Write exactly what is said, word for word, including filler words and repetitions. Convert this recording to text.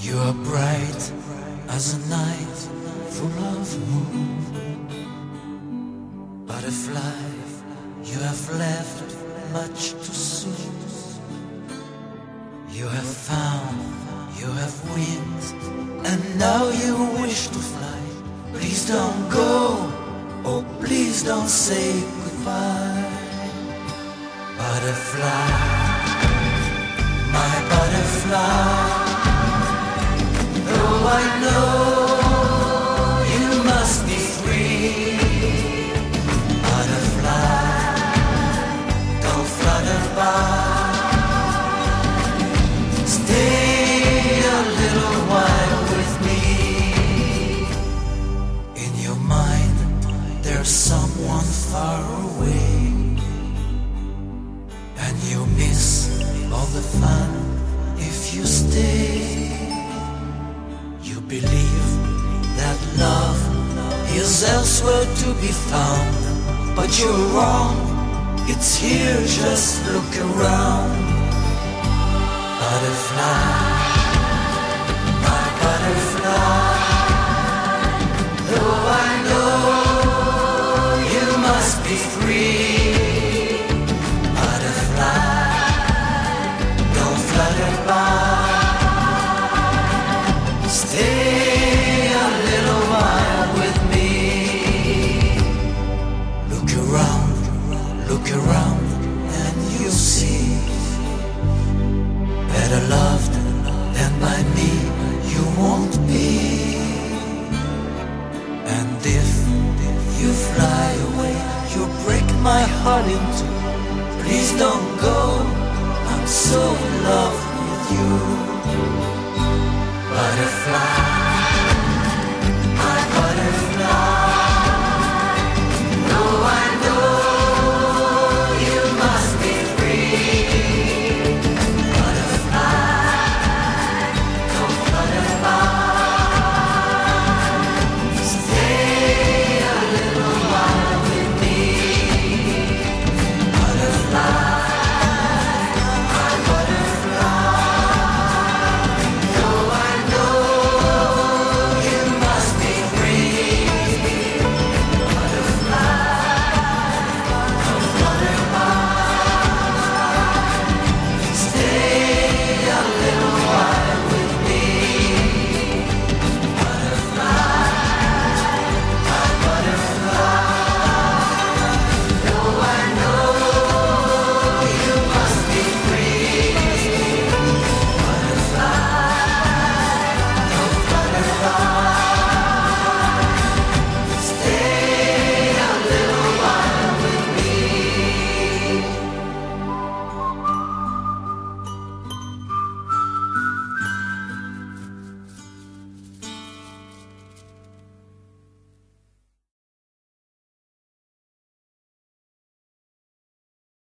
You are bright as a night full of moon. Butterfly, you have left much too soon. You have found, you have wings, and now you wish to fly. Please don't go, oh please don't say goodbye. Butterfly, my butterfly, though I know you must be free. Butterfly, don't flutter by. Stay a little while with me. In your mind, there's someone far away, and you miss all the fun if you stay. You believe that love is elsewhere to be found, but you're wrong, it's here, just look around. Butterfly, my butterfly, though I know you must be free. Butterfly, don't flutter by. Stay a little while with me. Look around, look around, and you'll see. Better loved than by me you won't be. And if you fly away, you break my heart in two.